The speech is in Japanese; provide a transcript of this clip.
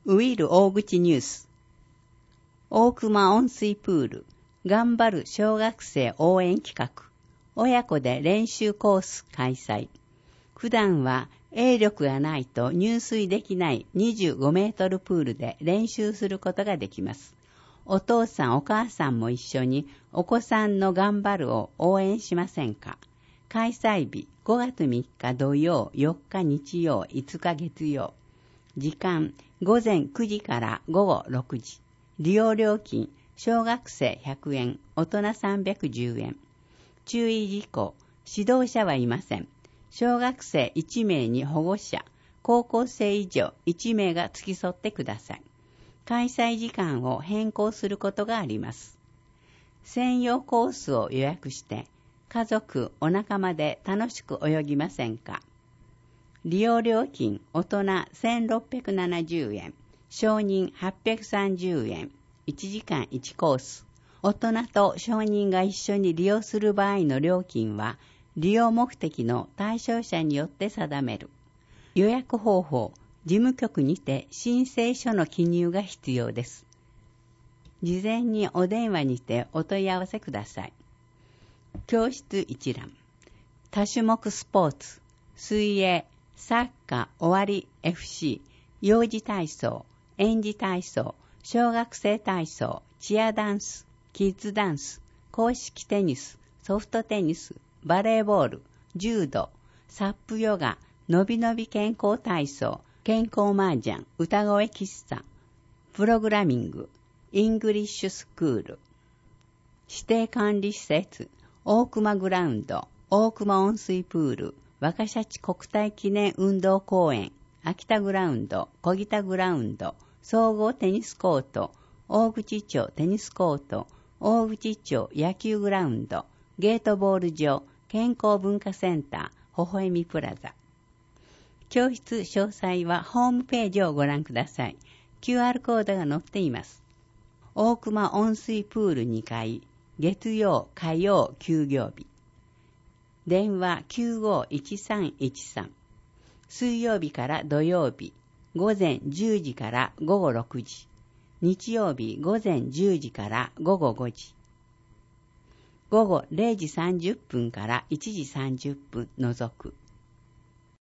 ウィル大口ニュース。大熊温水プール、頑張る小学生応援企画。親子で練習コース開催。普段は泳力がないと入水できない25メートルプールで練習することができます。お父さんお母さんも一緒にお子さんの頑張るを応援しませんか？開催日5月3日土曜、4日日曜、5日月曜。時間午前9時から午後6時。利用料金小学生100円、大人310円。注意事項、指導者はいません。小学生1名に保護者、高校生以上1名が付き添ってください。開催時間を変更することがあります。専用コースを予約して、家族、お仲間で楽しく泳ぎませんか？利用料金、大人1670円、少人830円、1時間1コース。大人と少人が一緒に利用する場合の料金は、利用目的の対象者によって定める。予約方法、事務局にて申請書の記入が必要です。事前にお電話にてお問い合わせください。教室一覧。多種目スポーツ、水泳、サッカー、終わり FC、幼児体操、園児体操、小学生体操、チアダンス、キッズダンス、公式テニス、ソフトテニス、バレーボール、柔道、サップヨガ、のびのび健康体操、健康麻雀、歌声喫茶、プログラミング、イングリッシュスクール。指定管理施設、大熊グラウンド、大熊温水プール、若シャチ国体記念運動公園、秋田グラウンド、小北グラウンド、総合テニスコート、大口町テニスコート、大口町野球グラウンド、ゲートボール場、健康文化センター、微笑みプラザ。教室詳細はホームページをご覧ください。QR コードが載っています。大熊温水プール2階、月曜、火曜休業日。電話951313。水曜日から土曜日、午前10時から午後6時。日曜日午前10時から午後5時。午後0時30分から1時30分除く。